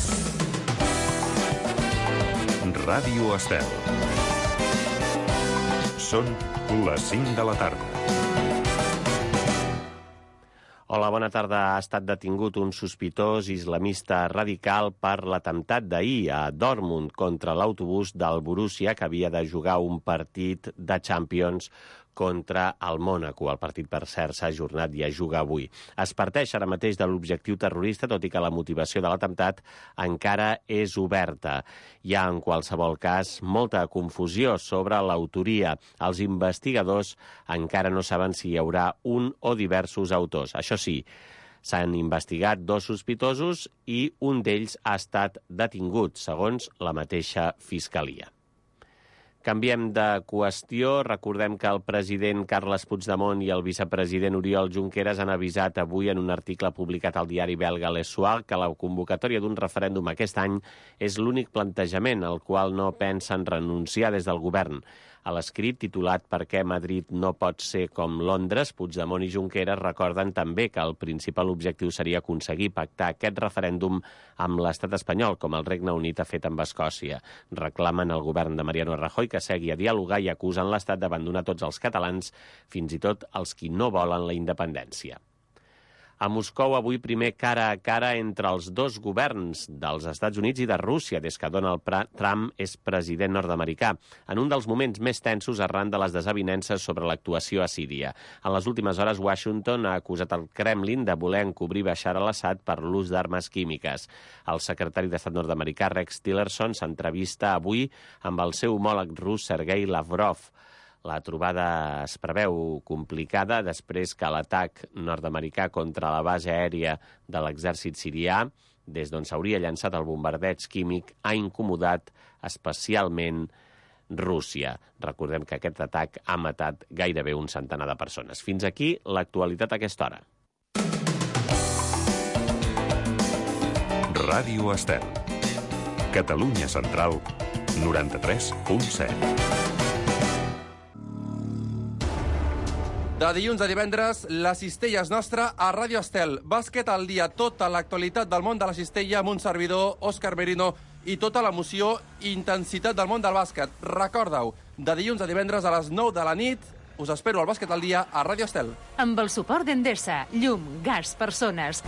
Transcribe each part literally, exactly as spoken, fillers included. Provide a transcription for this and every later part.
Ràdio Estel. Són les cinc de la tarda. Hola, bona tarda. Ha estat detingut un sospitós islamista radical per l'atemptat d'ahir a Dortmund contra l'autobús del Borussia, que havia de jugar un partit de Champions contra el Mònaco. El partit, per cert, s'ha ajornat i es juga avui. Es parteix ara mateix de l'objectiu terrorista, tot i que la motivació de l'atemptat encara és oberta. Hi ha, en qualsevol cas, molta confusió sobre l'autoria. Els investigadors encara no saben si hi haurà un o diversos autors. Això sí, s'han investigat dos sospitosos i un d'ells ha estat detingut, segons la mateixa Fiscalia. Canviem de qüestió. Recordem que el president Carles Puigdemont i el vicepresident Oriol Junqueras han avisat avui en un article publicat al diari belga Le Soir que la convocatòria d'un referèndum aquest any és l'únic plantejament al qual no pensen renunciar des del govern. A l'escrit titulat «Per què Madrid no pot ser com Londres», Puigdemont i Junqueras recorden també que el principal objectiu seria aconseguir pactar aquest referèndum amb l'estat espanyol, com el Regne Unit ha fet amb Escòcia. Reclamen al govern de Mariano Rajoy que segui a dialogar i acusen l'estat d'abandonar tots els catalans, fins i tot els qui no volen la independència. A Moscou, avui primer cara a cara entre els dos governs dels Estats Units i de Rússia, des que Donald Trump és president nord-americà, en un dels moments més tensos arran de les desavinences sobre l'actuació a Síria. En les últimes hores, Washington ha acusat el Kremlin de voler encobrir Bashar al-Assad per l'ús d'armes químiques. El secretari d'Estat nord-americà, Rex Tillerson, s'entrevista avui amb el seu homòleg rus, Sergei Lavrov. La trobada es preveu complicada després que l'atac nord-americà contra la base aèria de l'exèrcit sirià, des d'on s'hauria llançat el bombardeig químic, ha incomodat especialment Rússia. Recordem que aquest atac ha matat gairebé un centenar de persones. Fins aquí l'actualitat a aquesta hora. Ràdio Estel. Catalunya Central, noranta-tres punt set. De dilluns a divendres, la cistella és nostra a Ràdio Estel. Bàsquet al dia, tota l'actualitat del món de la cistella amb un servidor, Òscar Merino, i tota l'emoció i intensitat del món del bàsquet. Recorda-ho, de dilluns a divendres a les nou de la nit, us espero al Bàsquet al dia a Ràdio Estel. Amb el suport d'Endesa, llum, gas, persones.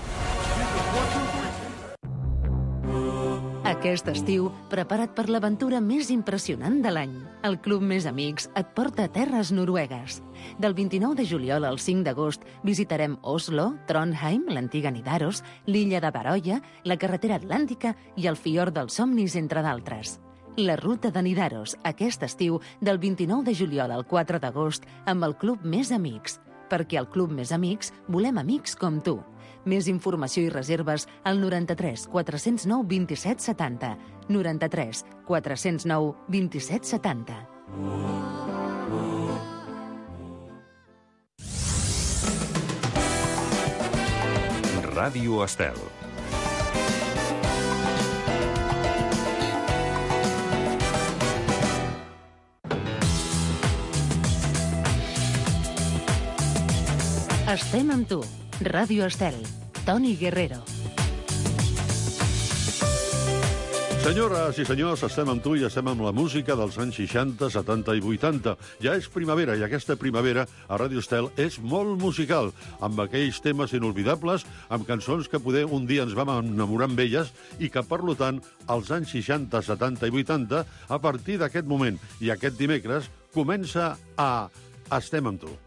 Aquest estiu, prepara't per l'aventura més impressionant de l'any. El Club Més Amics et porta a terres noruegues. Del vint-i-nou de juliol al cinc d'agost visitarem Oslo, Trondheim, l'antiga Nidaros, l'illa de Baroya, la carretera atlàntica i el fiord dels somnis, entre d'altres. La ruta de Nidaros, aquest estiu, del vint-i-nou de juliol al quatre d'agost, amb el Club Més Amics. Perquè al Club Més Amics volem amics com tu. Més informació i reserves al noranta-tres quatre cents nou vint-i-set setanta. noranta-tres quatre cents nou vint-i-set setanta. Ràdio Estel. Estem amb tu. Ràdio Estel. Toni Guerrero. Senyores i senyors, estem amb tu i estem amb la música dels anys seixanta, setanta i vuitanta. Ja és primavera i aquesta primavera a Ràdio Estel és molt musical, amb aquells temes inolvidables, amb cançons que poder un dia ens vam enamorar amb elles i que, per tant, als anys seixanta, setanta i vuitanta, a partir d'aquest moment i aquest dimecres, comença a Estem amb tu.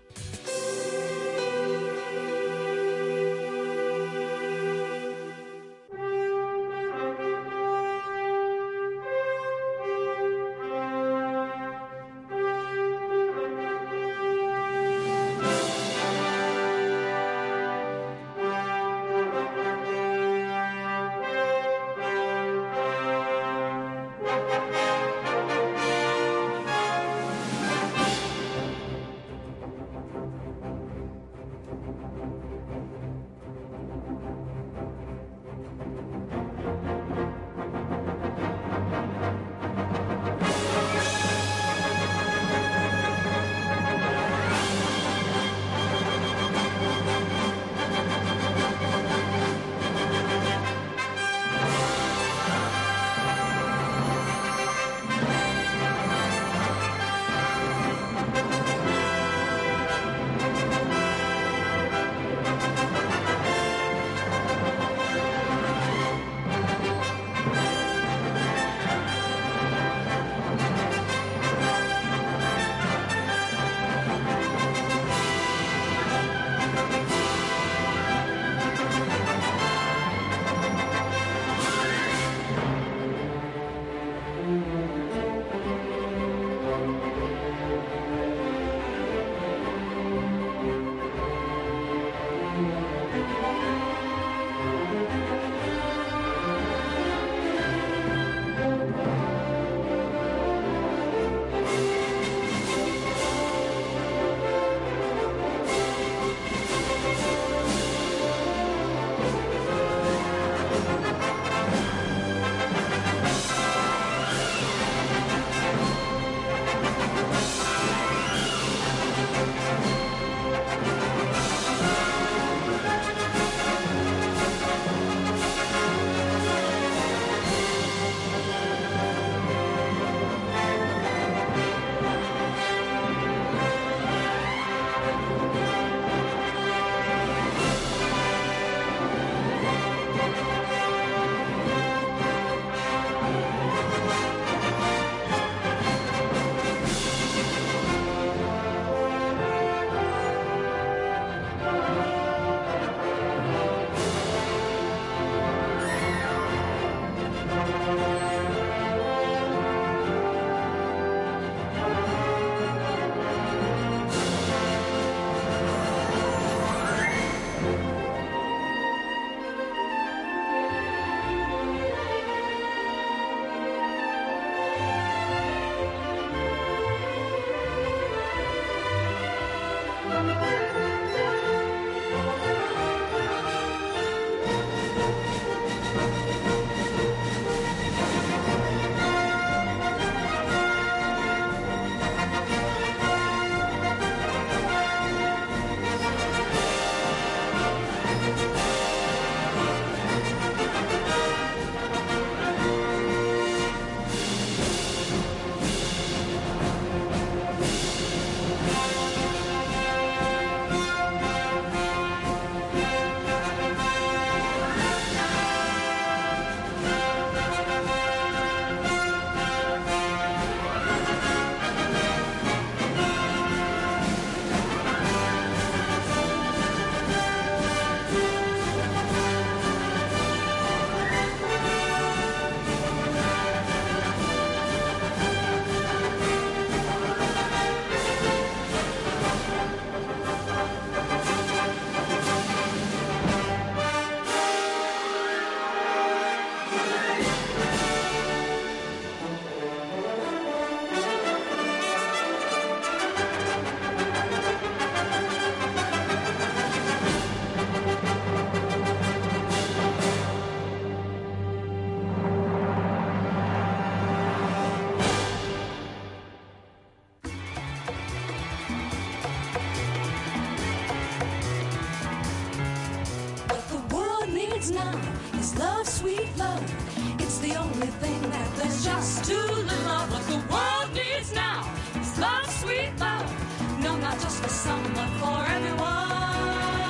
sweet love. It's the only thing that there's just to the love. What the world needs now is love, sweet love. No, not just for some, but for everyone.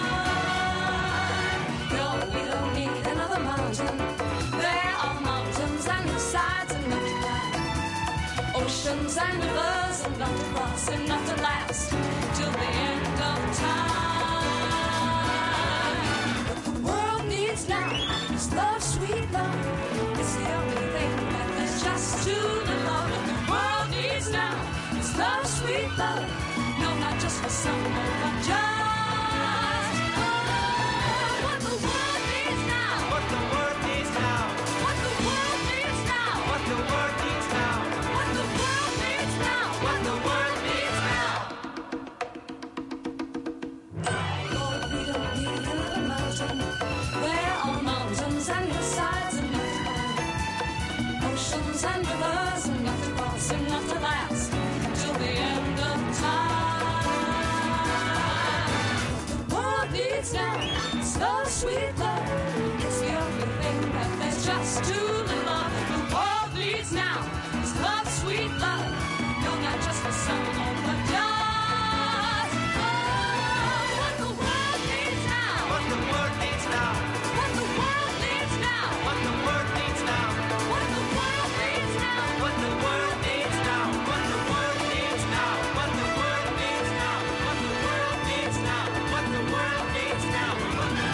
No, we don't need another mountain. There are mountains and hillsides enough to climb, oceans and rivers enough to cross, enough to last till the end of time. What the world needs now is love, sweet love. It's the only thing that there's just to the love. What the world needs now is love, sweet love. No, not just for some, but just sweet love. It's the only thing that there's just to the love. The world needs now is love, sweet love. No, not just for some, but just oh, what the world needs now. What the world needs now. What the world needs now. What the world needs now. What the world needs now. What the world needs now. What the world needs now. What the world needs now. What the world needs now. What the world needs now. What the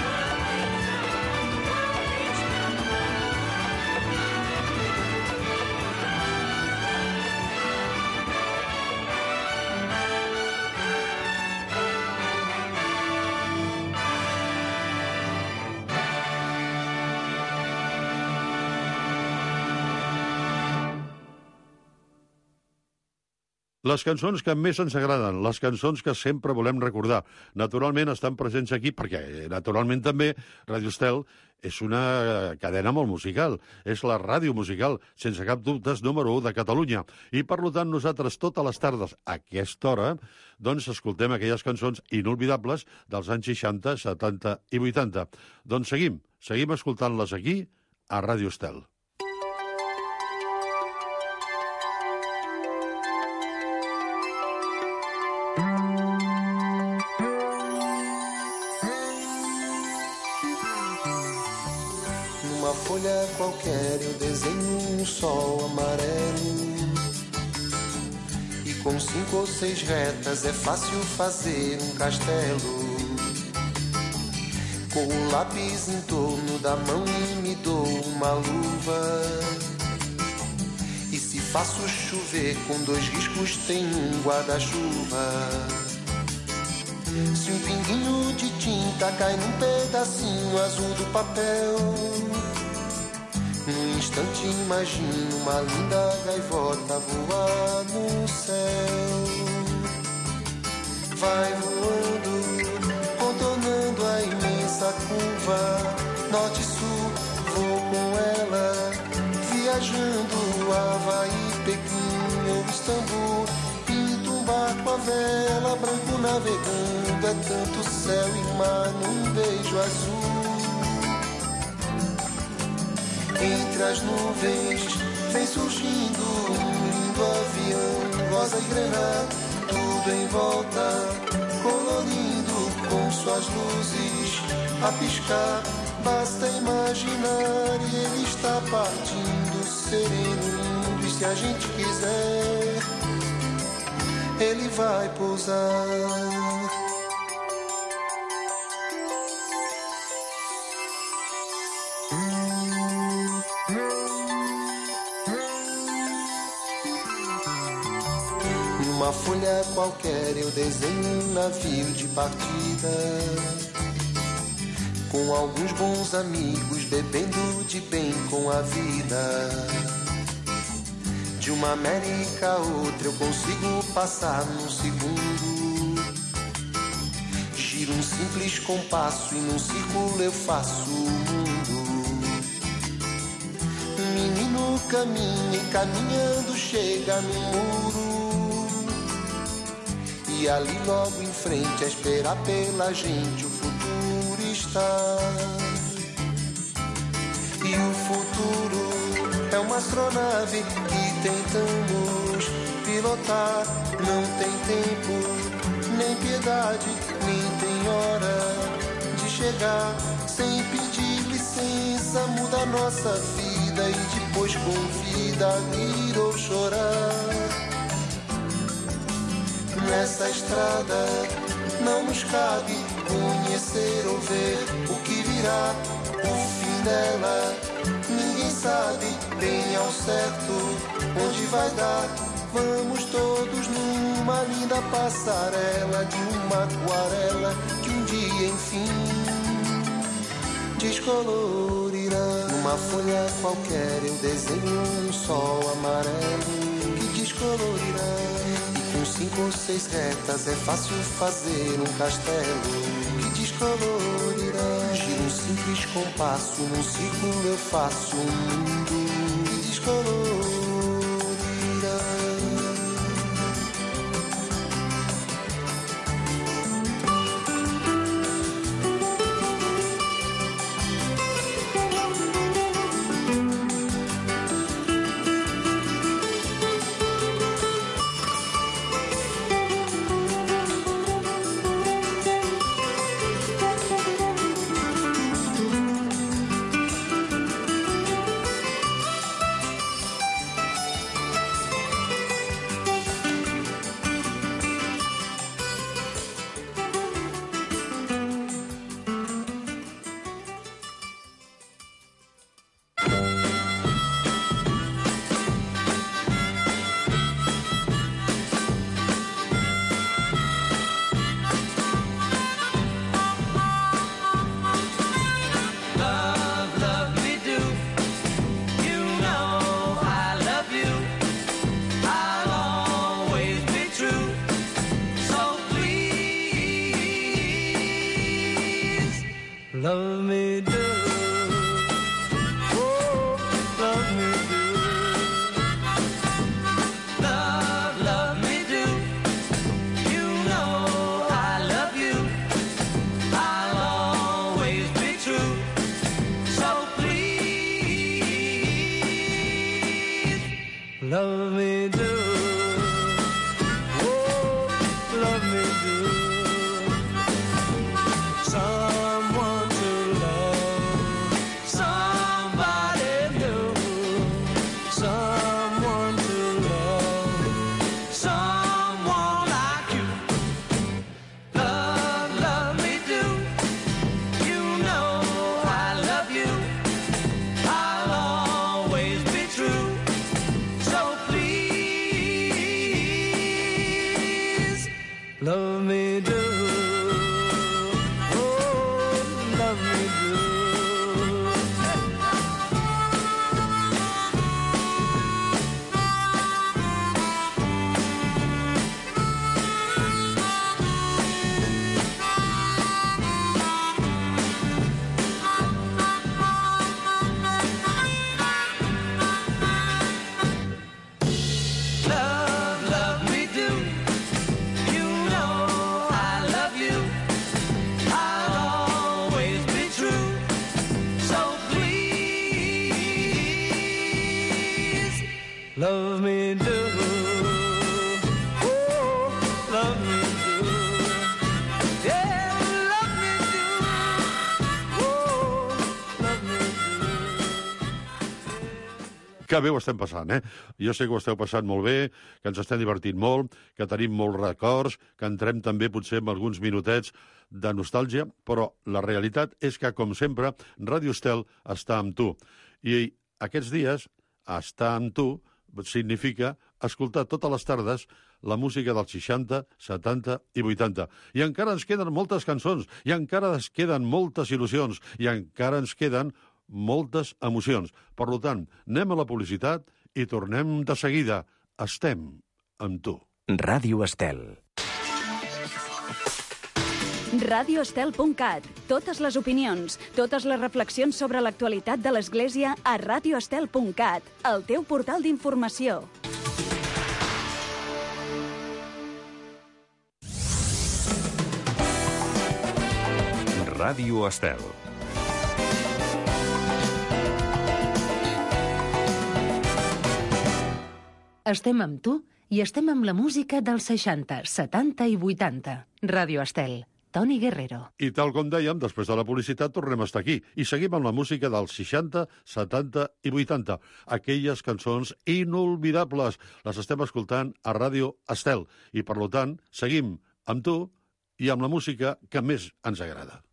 Les cançons que més ens agraden, les cançons que sempre volem recordar, naturalment estan presents aquí perquè, naturalment també, Radio Estel és una cadena molt musical, és la ràdio musical, sense cap dubte, número u de Catalunya. I, per tant, nosaltres totes les tardes, a aquesta hora, doncs escoltem aquelles cançons inolvidables dels anys seixanta, setanta i vuitanta. Doncs seguim, seguim escoltant-les aquí, a Radio Estel. Folha qualquer eu desenho um sol amarelo e com cinco ou seis retas é fácil fazer um castelo. Com o lápis em torno da mão e me dou uma luva, e se faço chover com dois riscos tem um guarda-chuva. Se um pinguinho de tinta cai num pedacinho azul do papel, num instante imagino uma linda gaivota voar no céu. Vai voando, contornando a imensa curva, norte-sul, vou com ela, viajando Havaí, Pequim ou Istambul. Pinto um barco a vela, branco navegando, é tanto céu e mar num beijo azul. Entre as nuvens vem surgindo um lindo avião, rosa e grená, tudo em volta, colorindo com suas luzes a piscar. Basta imaginar e ele está partindo, sereno, lindo, e se a gente quiser, ele vai pousar. Numa folha qualquer eu desenho um navio de partida, com alguns bons amigos bebendo de bem com a vida. De uma América a outra eu consigo passar num segundo. Giro um simples compasso e num círculo eu faço o mundo. Um menino caminha e caminhando chega no muro, e ali logo em frente a esperar pela gente o futuro está. E o futuro é uma astronave que tentamos pilotar. Não tem tempo, nem piedade, nem tem hora de chegar. Sem pedir licença, muda nossa vida e depois convida a rir ou chorar. Nessa estrada não nos cabe conhecer ou ver o que virá, o fim dela. Ninguém sabe bem ao certo onde vai dar. Vamos todos numa linda passarela de uma aquarela que um dia, enfim, descolorirá. Numa folha qualquer eu desenho um sol amarelo que descolorirá. E com cinco ou seis retas é fácil fazer um castelo que descolorirá. Giro um simples compasso, num círculo eu faço um mundo que descolorirá. Love me do, oh, love me do. Love, love me do. You know I love you. I'll always be true. So please, love me do. Oh, love me do. Someone to love, somebody new. Someone to love, someone like you. Love, love me do. You know I love you. I'll always be true. So please, love me do. Love, love me do. You know I love you. I'll always be true. So please, love me do. Oh, love me do. Yeah, love me do. Oh, love me do. Que bé ho estem passant, eh? Jo sé que ho esteu passant molt bé, que ens estem divertint molt, que tenim molts records, que entrem també potser en alguns minutets de nostàlgia, però la realitat és que, com sempre, Ràdio Estel està amb tu. I aquests dies, estar amb tu significa escoltar totes les tardes la música dels seixanta, setanta i vuitanta. I encara ens queden moltes cançons, i encara ens queden moltes il·lusions, i encara ens queden moltes emocions. Per tant, anem a la publicitat i tornem de seguida. Estem amb tu. Ràdio Estel. radio estel punt cat. Totes les opinions, totes les reflexions sobre l'actualitat de l'Església a radio estel punt cat, el teu portal d'informació. Ràdio Estel. Estem amb tu i estem amb la música dels seixanta, setanta i vuitanta. Ràdio Estel. Toni Guerrero. I tal com dèiem, després de la publicitat tornem a estar aquí i seguim amb la música dels seixanta, setanta i vuitanta. Aquelles cançons inolvidables. Les estem escoltant a Ràdio Estel i, per tant, seguim amb tu i amb la música que més ens agrada.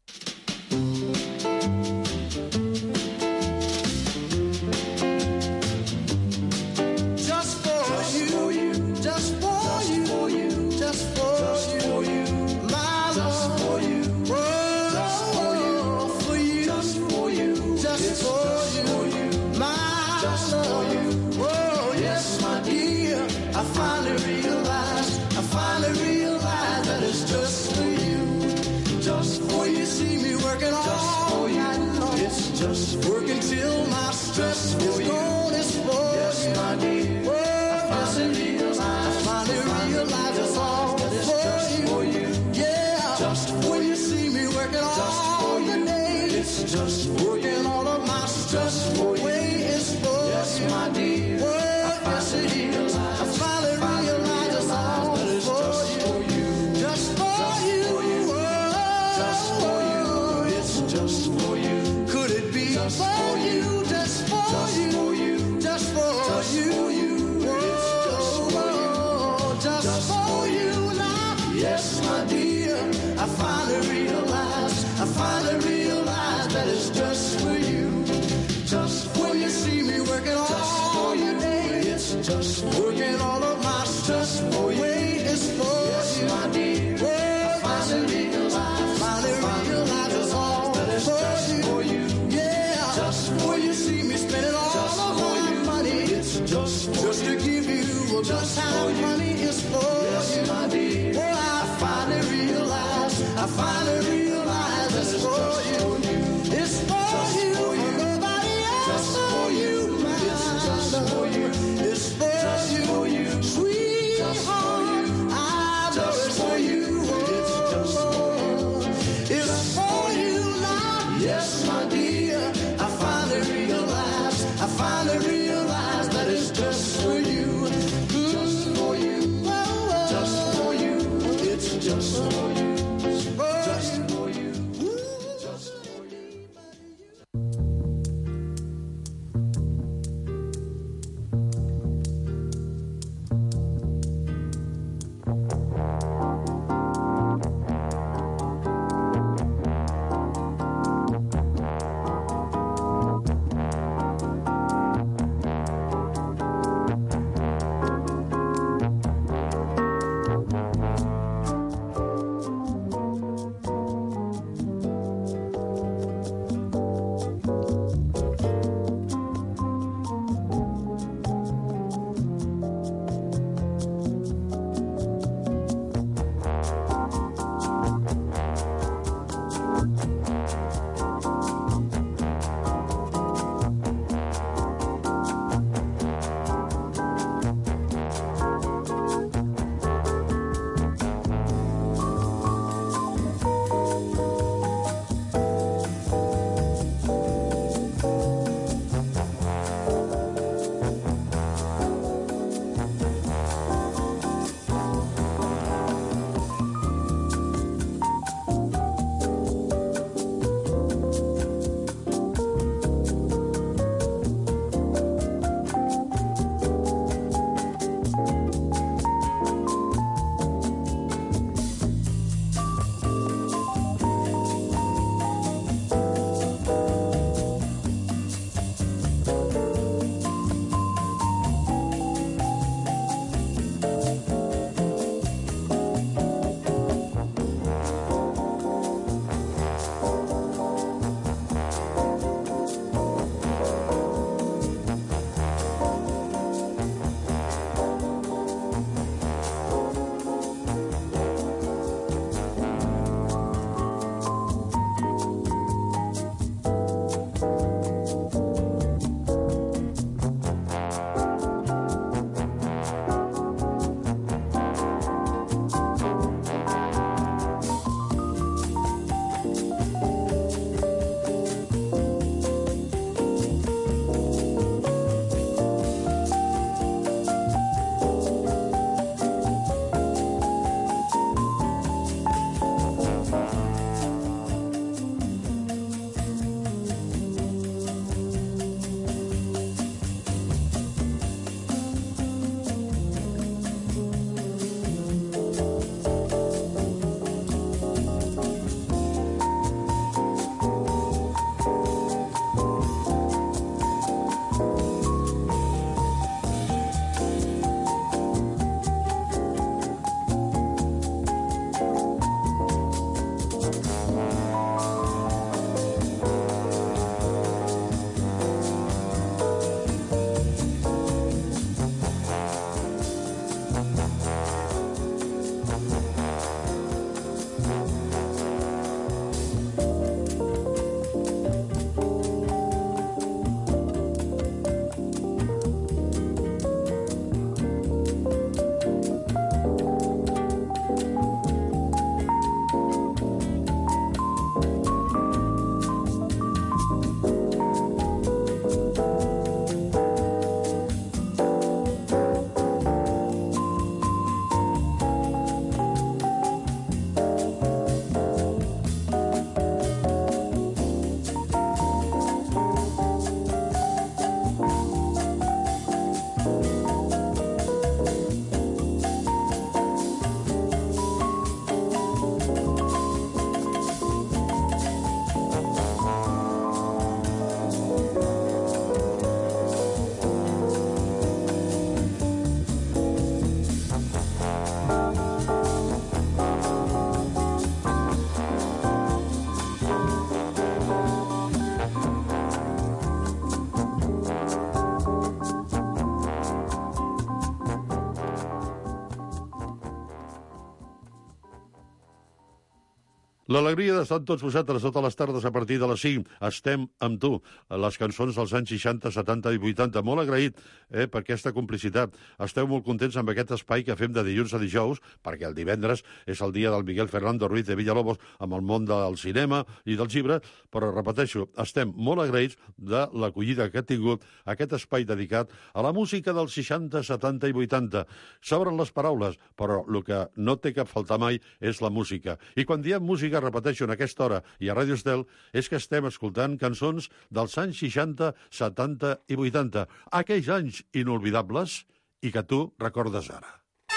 Just working till my stress is gone. It's for yes, you. My dear. Oh, I finally realize, I finally realize it's all for, just you. For you. Yeah, just when you see me working just all the day, it's just working all of my stress away. It's for yes, you. My dear. Oh, yes, it is. I finally realize it's all for just for you. Just for just you. For you. Oh, just for you. It's just for you. Just for you, just for just you, for you, just for just you, for you. Oh, just, just for you now. Yes, my dear, I finally realize, I finally realize that it's just for you. Just when you see me working all your day, it's just working all of my stress away. It's for yes, you, my dear. Oh, I finally realize, I finally realize it's all that it's just for you. Just when you see me spending all just of my you. Money, it's just just to give you a just how money is for yes, you. My dear. Well, I finally realize, I finally realize it's for you. It's for just you, for you. Nobody else just for you. My it's just for you. It's for just you, for you. Sweetheart, I know it's for you. It's just for you. It's for you now. Yes, my dear. I finally realize that it's just for you, just for you, just for you. It's just for you, just for you, just for you. L'alegria d'estar amb tots vosaltres totes les tardes a partir de les cinc. Estem amb tu. Les cançons dels anys seixanta, setanta i vuitanta. Molt agraït eh, per aquesta complicitat. Esteu molt contents amb aquest espai que fem de dilluns a dijous, perquè el divendres és el dia del Miguel Fernando Ruiz de Villalobos amb el món del cinema i del llibre, però repeteixo, estem molt agraïts de l'acollida que ha tingut aquest espai dedicat a la música dels seixanta, setanta i vuitanta. S'obren les paraules, però el que no té cap faltar mai és la música. I quan diem música, repeteixo, en aquesta hora i a Ràdio Estel, és que estem escoltant cançons dels anys seixanta, setanta i vuitanta, aquells anys inolvidables i que tu recordes ara.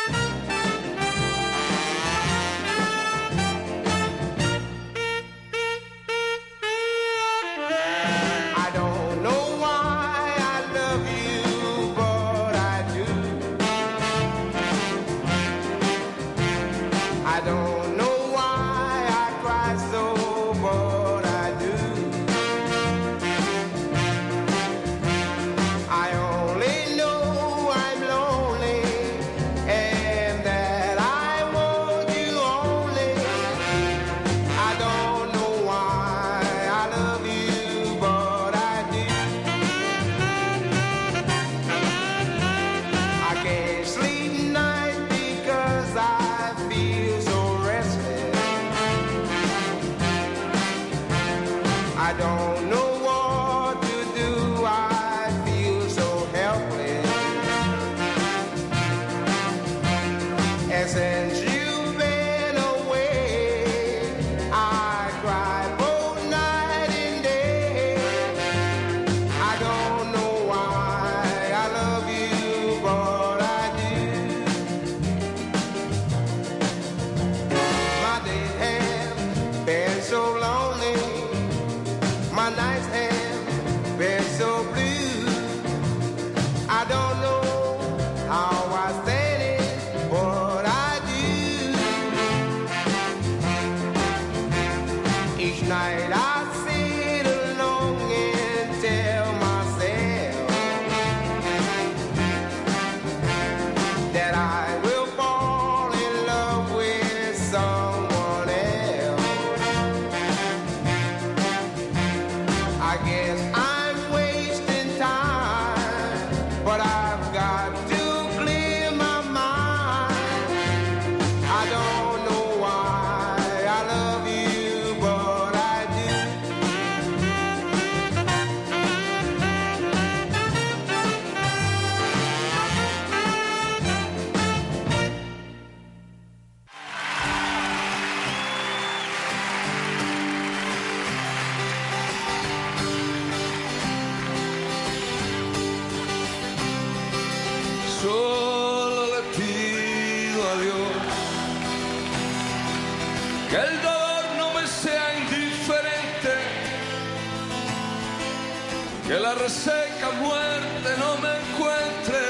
Que la reseca muerte no me encuentre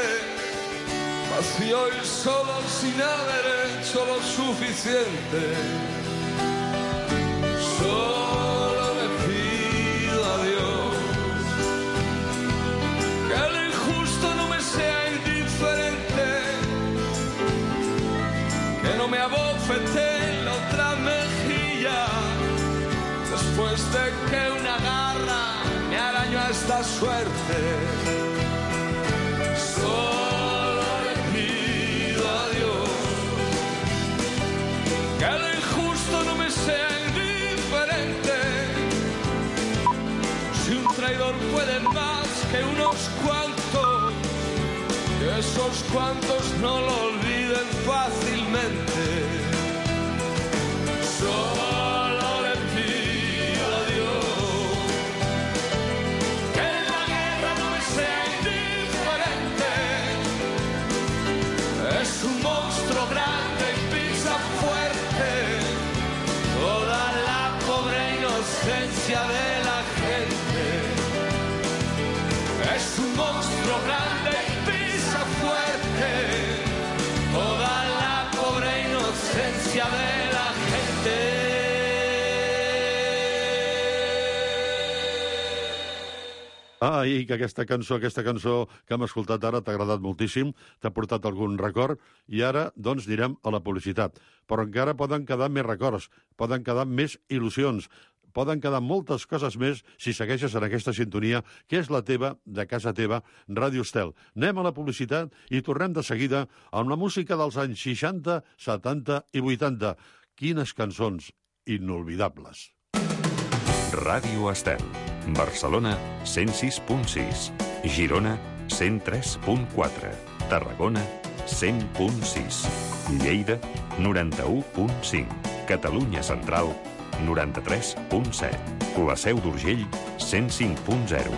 vacío y solo sin haber hecho lo suficiente. Solo le pido a Dios que el injusto no me sea indiferente, que no me abofete en la otra mejilla después de que una garra me arañó a esta suerte. Solo le pido a Dios que el injusto no me sea indiferente. Si un traidor puede más que unos cuantos, que esos cuantos no lo olviden fácilmente. Solo le pido a Dios es un monstruo grande y pisa fuerte toda la pobre inocencia de la gente. Es un monstruo grande y pisa fuerte toda la pobre inocencia de la gente. Ah, i que aquesta cançó, aquesta cançó que hem escoltat ara t'ha agradat moltíssim, t'ha portat algun record, i ara, doncs, anirem a la publicitat. Però encara poden quedar més records, poden quedar més il·lusions, poden quedar moltes coses més si segueixes en aquesta sintonia, que és la teva, de casa teva, Ràdio Estel. Anem a la publicitat i tornem de seguida amb la música dels anys seixanta, setanta i vuitanta. Quines cançons inolvidables. Ràdio Estel. Barcelona, cent sis punt sis. Girona, cent tres punt quatre. Tarragona, cent punt sis. Lleida, noranta-u punt cinc. Catalunya Central, noranta-tres punt set. La Seu d'Urgell, cent cinc punt zero.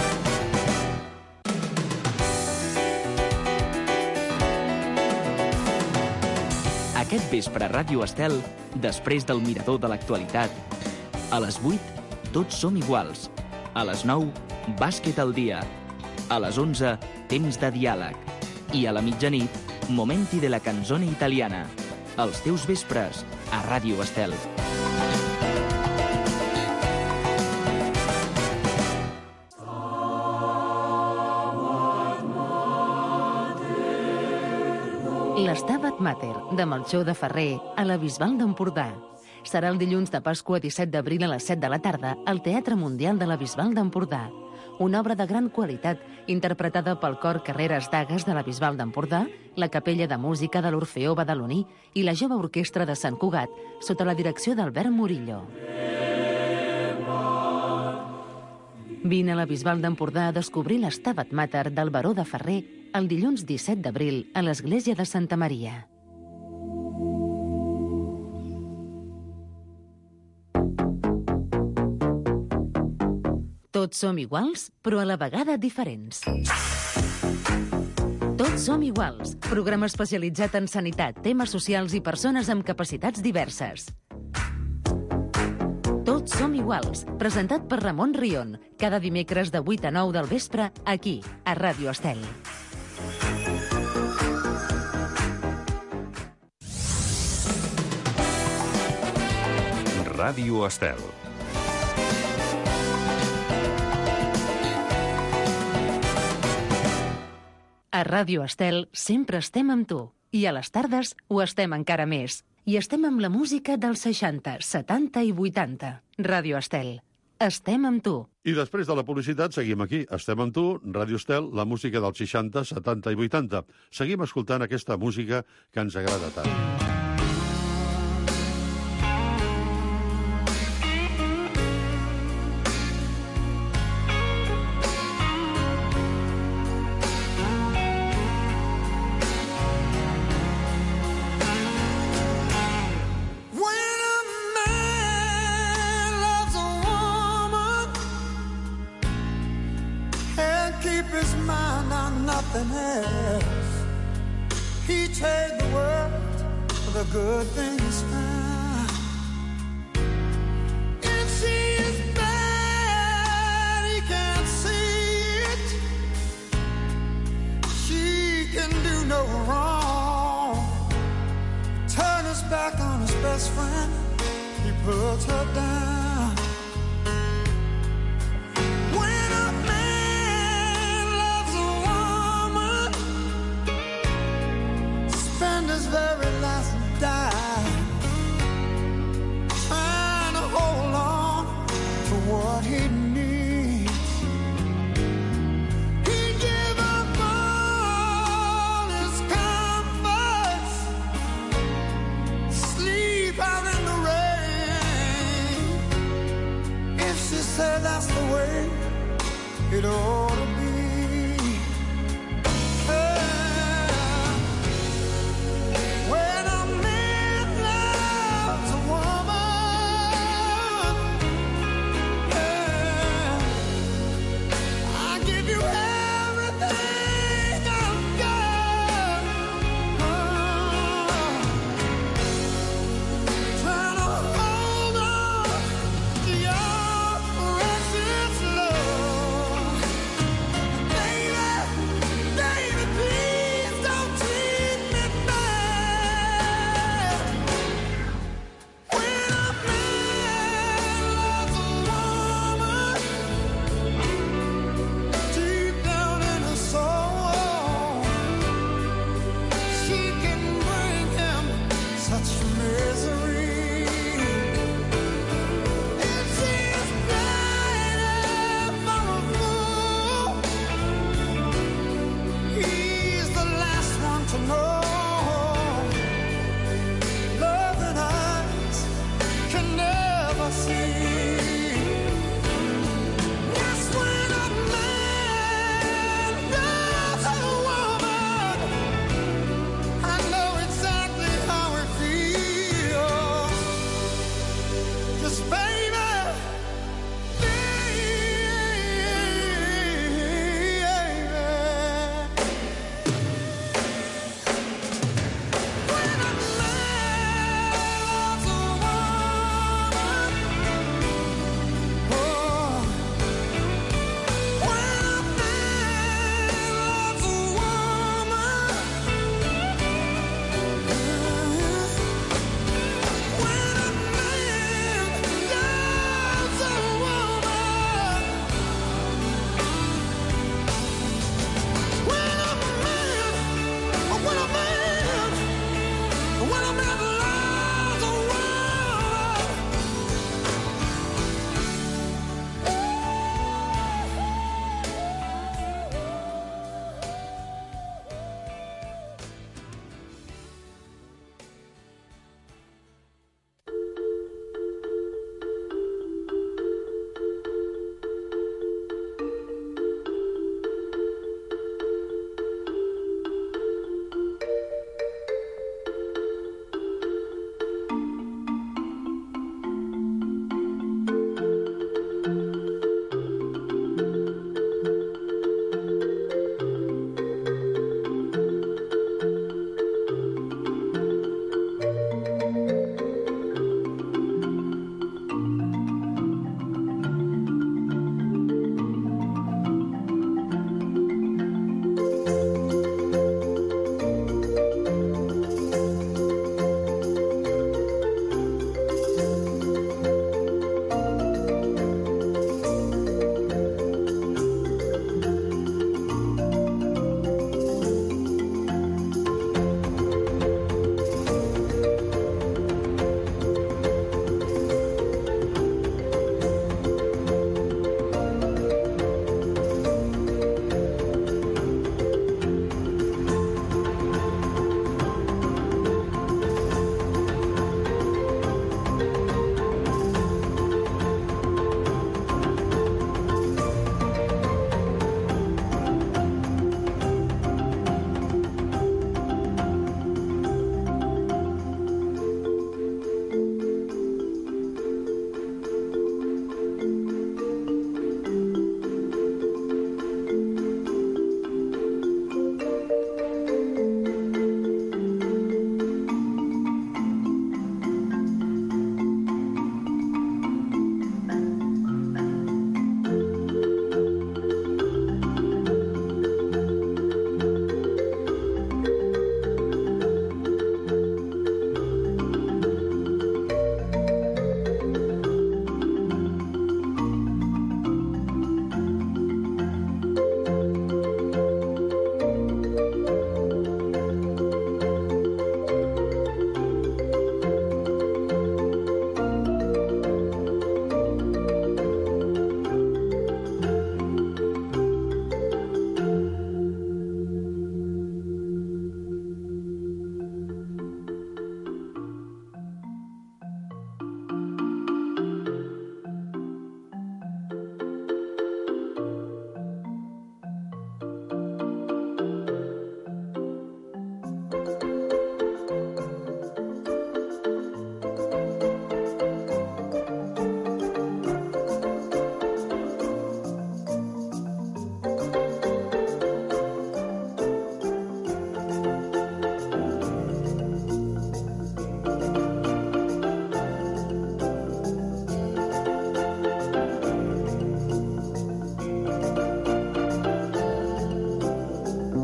Aquest vespre a Ràdio Estel, després del mirador de l'actualitat, a les vuit, tots som iguals. A les nou, bàsquet al dia. A les onze, temps de diàleg. I a la mitjanit, momenti de la canzone italiana. Els teus vespres, a Ràdio Estel. L'Estabat Mater, de Melchor de Ferrer, a la Bisbal d'Empordà. Serà el dilluns de Pasqua disset d'abril a les set de la tarda al Teatre Mundial de la Bisbal d'Empordà. Una obra de gran qualitat, interpretada pel cor Carreres Dagues de la Bisbal d'Empordà, la Capella de Música de l'Orfeó Badaloní i la Jove Orquestra de Sant Cugat, sota la direcció d'Albert Murillo. Vine a la Bisbal d'Empordà a descobrir l'Estabat Mater del Baró de Ferrer el dilluns disset d'abril a l'Església de Santa Maria. Tots som iguals, però a la vegada diferents. Tots som iguals, programa especialitzat en sanitat, temes socials i persones amb capacitats diverses. Tots som iguals, presentat per Ramon Rion, cada dimecres de vuit a nou del vespre, aquí, a Ràdio Estel. Ràdio Estel. A Ràdio Estel sempre estem amb tu, i a les tardes ho estem encara més. I estem amb la música dels seixanta, setanta i vuitanta. Ràdio Estel. Estem amb tu. I després de la publicitat seguim aquí. Estem amb tu, Ràdio Estel, la música dels seixanta, setanta i vuitanta. Seguim escoltant aquesta música que ens agrada tant. He trade the world for the good things found. If she is bad, he can't see it. She can do no wrong. Turn his back on his best friend, he puts her down. His very last dime, trying to hold on to what he needs. He gave up all his comforts, sleep out in the rain.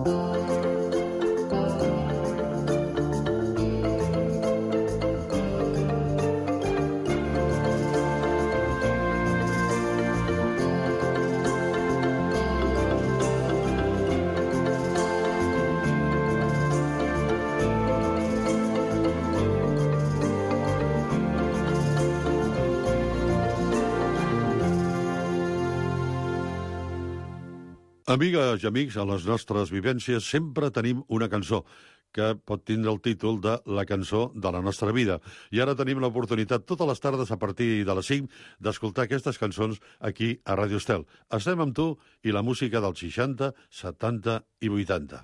Amigues i amics, a les nostres vivències sempre tenim una cançó que pot tindre el títol de la cançó de la nostra vida. I ara tenim l'oportunitat totes les tardes a partir de les cinc d'escoltar aquestes cançons aquí a Ràdio Estel. Estem amb tu i la música dels seixanta, setanta i vuitanta.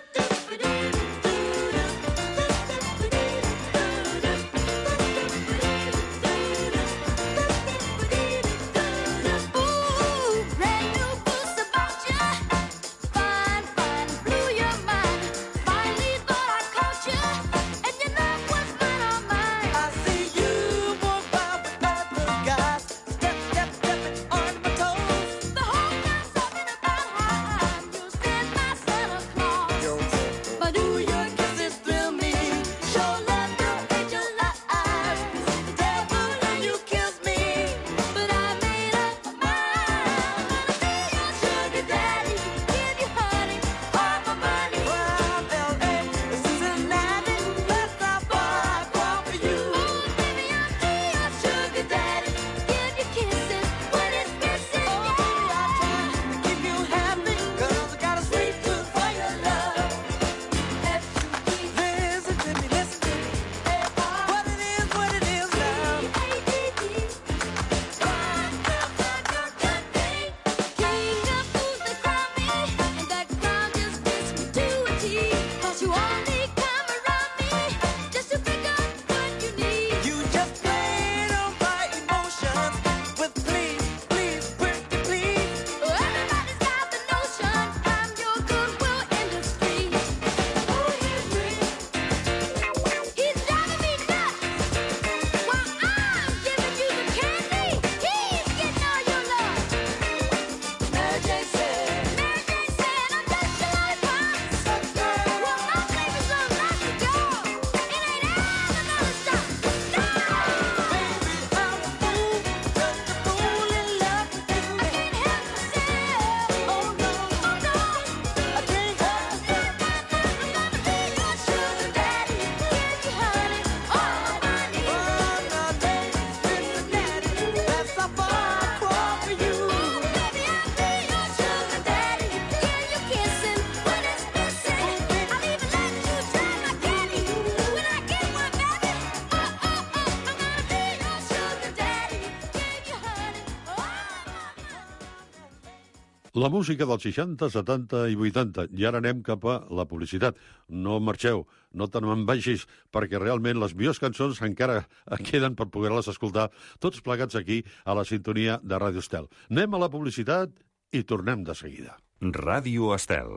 La música dels seixanta, setanta i vuitanta. I ara anem cap a la publicitat. No marxeu, no te me'n vagis, perquè realment les millors cançons encara queden per poder-les escoltar tots plegats aquí a la sintonia de Ràdio Estel. Anem a la publicitat i tornem de seguida. Ràdio Estel.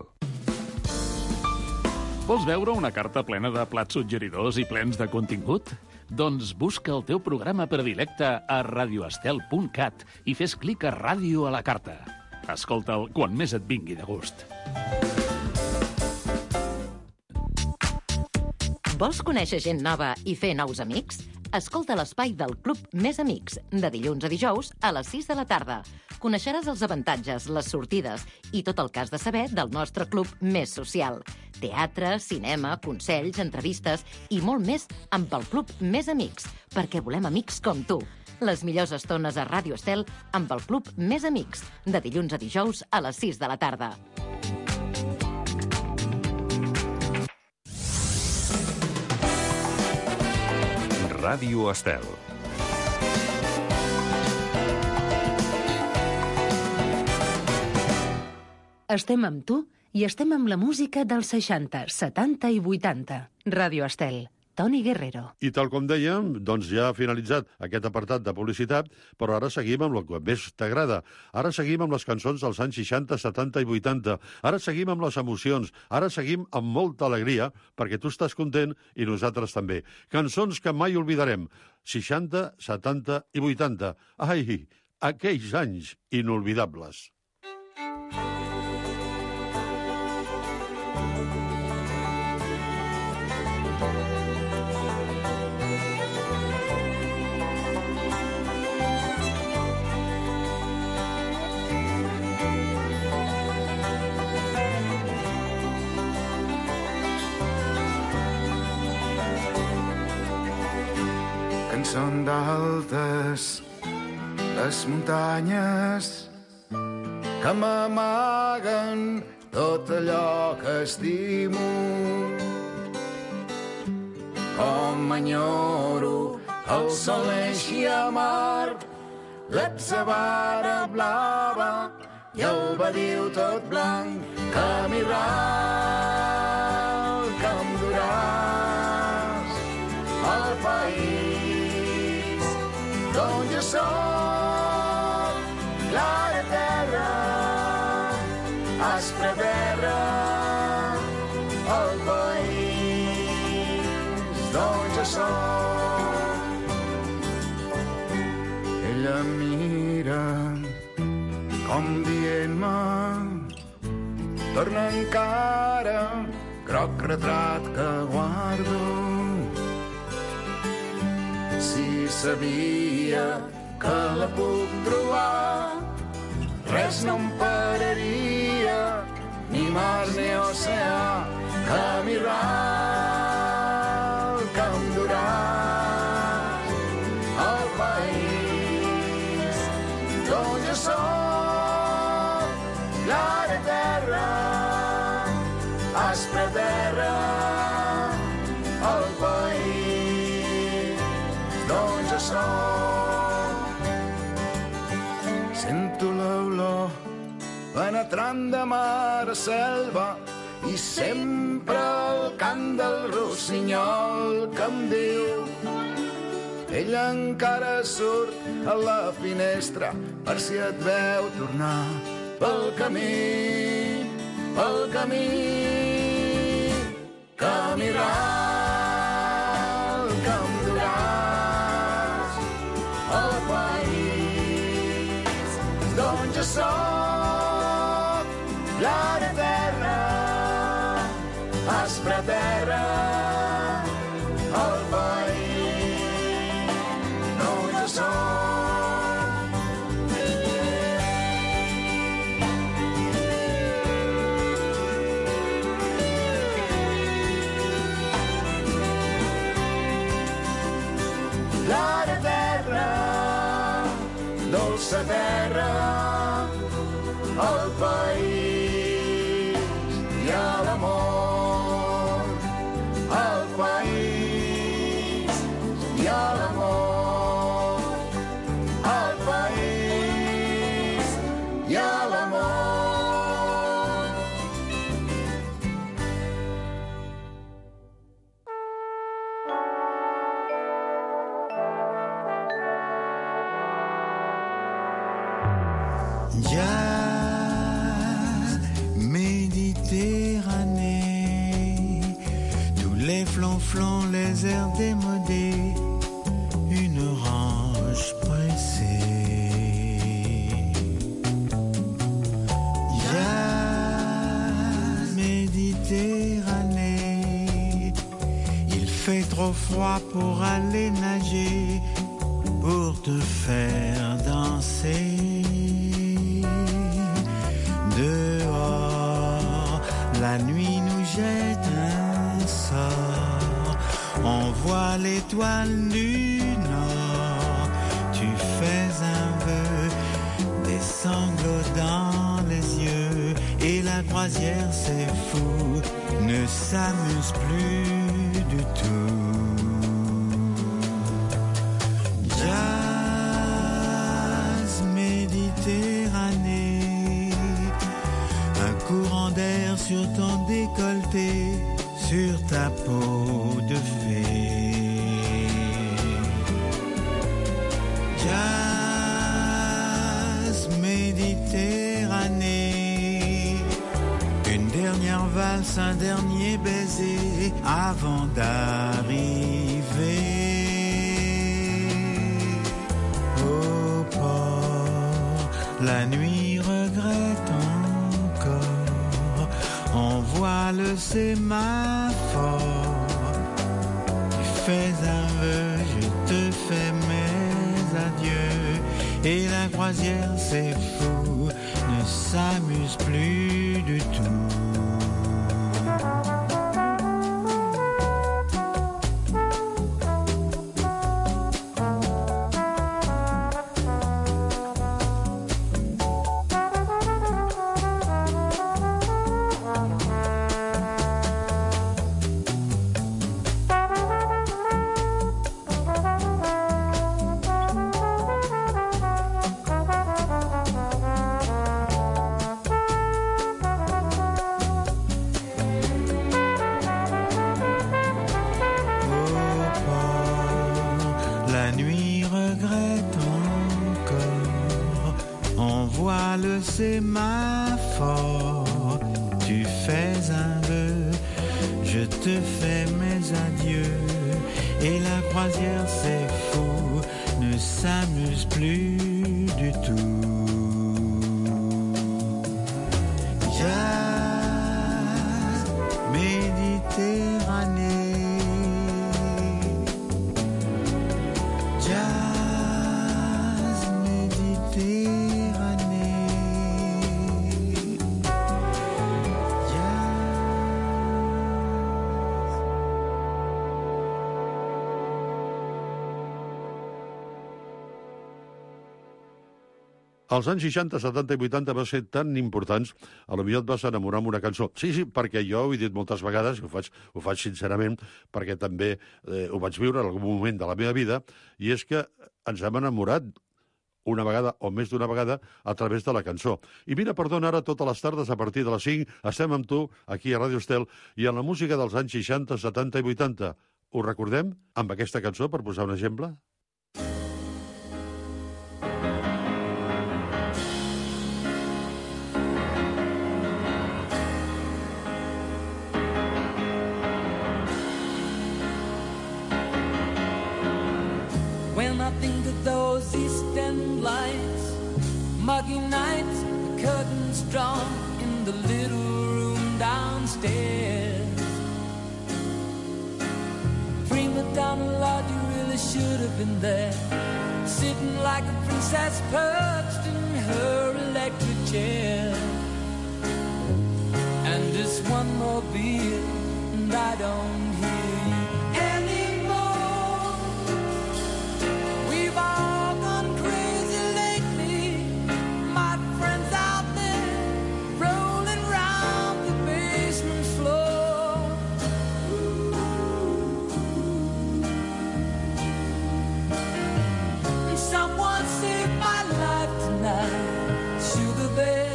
Vols veure una carta plena de plats suggeridors i plens de contingut? Doncs busca el teu programa predilecte a radioestel punt cat i fes clic a Ràdio a la carta. Escolta'l quan més et vingui de gust. Vols conèixer gent nova i fer nous amics? Escolta l'espai del Club Més Amics, de dilluns a dijous a les sis de la tarda. Coneixeràs els avantatges, les sortides i tot el que has de saber del nostre club més social. Teatre, cinema, consells, entrevistes i molt més amb el Club Més Amics, perquè volem amics com tu. Les millors estones a Ràdio Estel amb el Club Més Amics, de dilluns a dijous a les sis de la tarda. Ràdio Estel. Estem amb tu i estem amb la música dels seixanta, setanta i vuitanta. Ràdio Estel. Toni Guerrero. I tal com dèiem, doncs ja ha finalitzat aquest apartat de publicitat, però ara seguim amb el que més t'agrada. Ara seguim amb les cançons dels anys seixanta, setanta i vuitanta. Ara seguim amb les emocions. Ara seguim amb molta alegria, perquè tu estàs content i nosaltres també. Cançons que mai oblidarem. seixanta, setanta i vuitanta. Ai, aquells anys inolvidables. són d'altes les muntanyes que m'amaguen tot allò que estimo. Com enyoro el sol eixi amar, l'atzavara blava i el badiu tot blanc que m'hi ral, que em duràs al país d'on jo soc, clara terra, aspra terra, el país d'on jo soc. Ella mira com dient-me torna encara, groc retrat que guardo. Si sabia que la puc trobar, res no em pararia, ni mar ni oceà, que m'hi ral, que em duràs al país d'on jo soc, clara terra, aspra terra, el país d'on jo soc. Sento l'olor penetrant de mar a selva i sempre el cant del rossinyol que em diu ella encara surt a la finestra per si et veu tornar pel camí, pel camí que m'hi ral, que em duràs al país d'on jo soc, clara terra, aspra terra, el país d'on jo soc. Clara terra, dolça terra, el país i a l'amor, el país i a l'amor, el país i a l'amor. Jazz, Méditerranée, tous les flonflons, les airs démodés, une orange pressée. Jazz, Méditerranée, il fait trop froid pour aller nager, pour te faire danser. Dehors, la nuit nous jette un sort, on voit l'étoile du nord, tu fais un vœu, des sanglots dans les yeux, et la croisière c'est fou, ne s'amuse plus du tout. Jazz, Méditerranée, courant d'air sur ton décolleté, sur ta peau de fée. Jazz, Méditerranée, une dernière valse, un dernier baiser avant d'arriver au port. La nuit regrette encore, on voit le sémaphore. Tu fais un vœu, je te fais mes adieux, et la croisière c'est fou, ne s'amuse plus du tout. sémaphore, tu fais un vœu, je te fais mes adieux. Et la croisière, c'est fou, ne s'amuse plus du tout. Jazz, Méditerranée, jazz, Méditerranée. Els anys seixanta, setanta i vuitanta va ser tan importants, a lo millor et vas enamorar amb una cançó. Sí, sí, perquè jo ho he dit moltes vegades, ho faig, ho faig sincerament, perquè també eh, ho vaig viure en algun moment de la meva vida, i és que ens hem enamorat una vegada o més d'una vegada a través de la cançó. I mira, perdona, ara totes les tardes a partir de les cinc estem amb tu aquí a Ràdio Estel i en la música dels anys seixanta, setanta i vuitanta. Ho recordem amb aquesta cançó, per posar un exemple? When I think of those East End lights, muggy nights, the curtains drawn in the little room downstairs. Prima Donna Lord, you really should have been there, sitting like a princess perched in her electric chair. And just one more beer, and I don't hear you anymore. We've all gone crazy lately, my friends out there rolling round the basement floor. And someone saved my life tonight, Sugar Bear.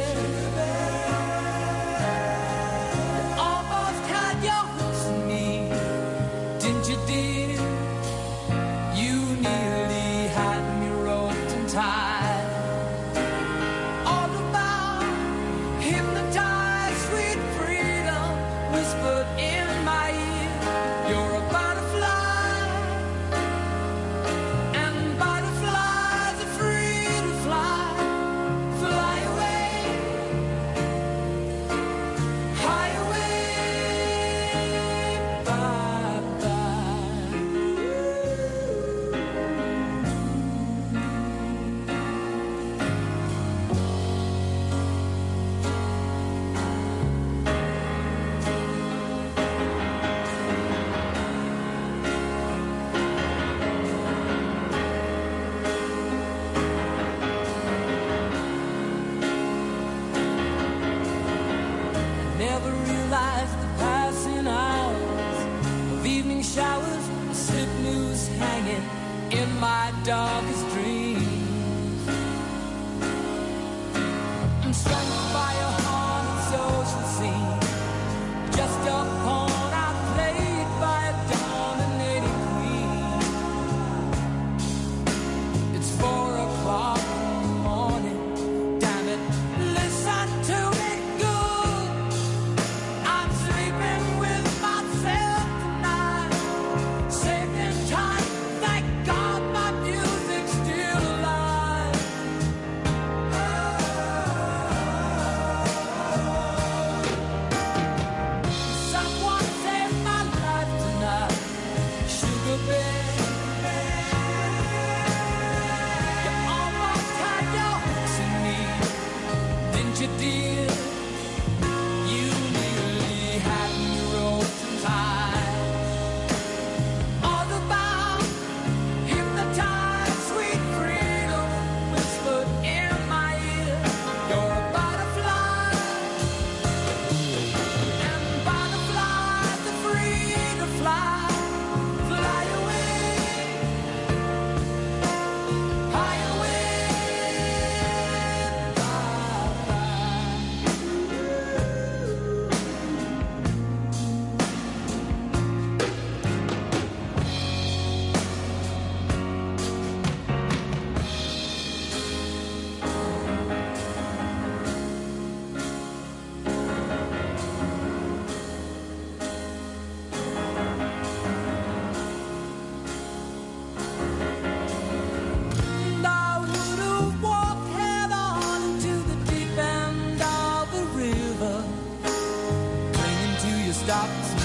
Almost had your hooks in me, didn't you, dear? You nearly had me roped and tied. All about hypnotized, sweet freedom whispered in my ear. You're a butterfly, and butterflies are free to fly. Fly away, high away, bye-bye. Never realized the passing hours of evening showers, slip noose hanging in my darkest dreams. I'm strangled by a haunted social scene, just a pawn outplayed by a dominating queen. It's four o'clock in the morning, damn it, listen to me good. I'm sleeping with myself tonight, safe in time, thank God my music's still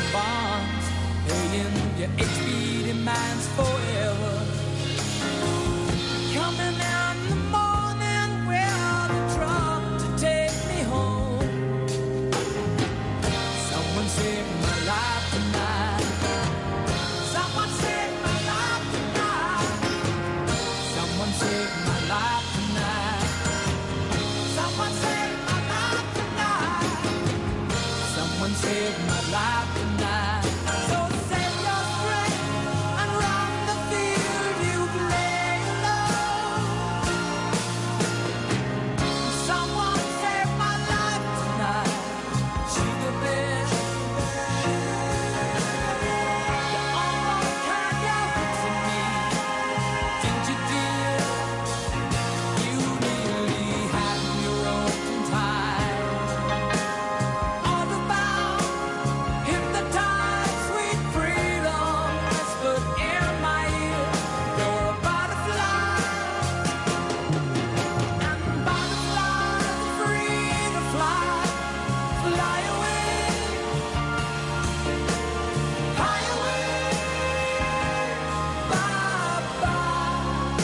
bonds, paying your H P demands forever. Coming in the morning with a truck to take me home. Someone saved my life tonight. Someone saved my life tonight. Someone saved my life tonight. Someone saved my life tonight. Someone saved my life tonight. So save your strength and run the field you play alone. Someone saved my life tonight. Sugar bear. You almost had your wits in me, didn't you, dear? You really had your own time. All about hypnotized, sweet freedom whispered in my ear. You're a butterfly, and butterflies are free to fly, fly away, fly away, bye-bye.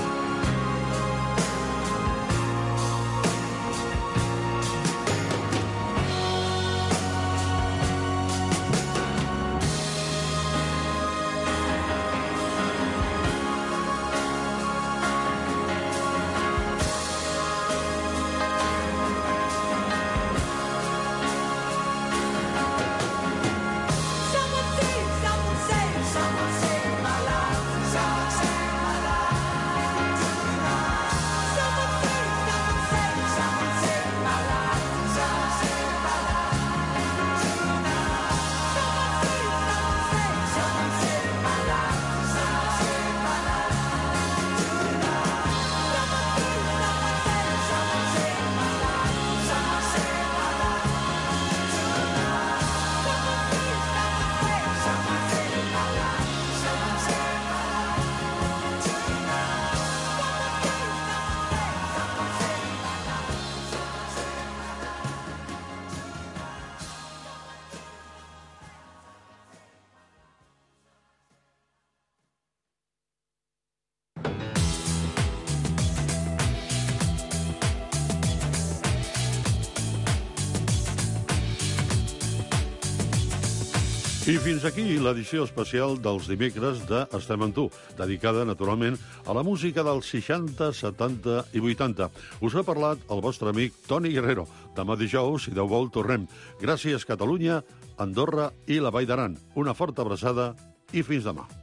Someone save, someone save, someone save my life. Someone save my life. Someone save, someone save, someone save my life. Someone save my life. Someone save, someone save, someone save my life. Someone save my life. Someone save, someone save, someone save my life. Someone save my life. I fins aquí l'edició especial dels dimecres de Estem amb tu, dedicada, naturalment, a la música dels seixanta, setanta i vuitanta. Us ha parlat el vostre amic Toni Guerrero. Demà dijous, si Déu vol, tornem. Gràcies, Catalunya, Andorra i la Vall d'Aran. Una forta abraçada i fins demà.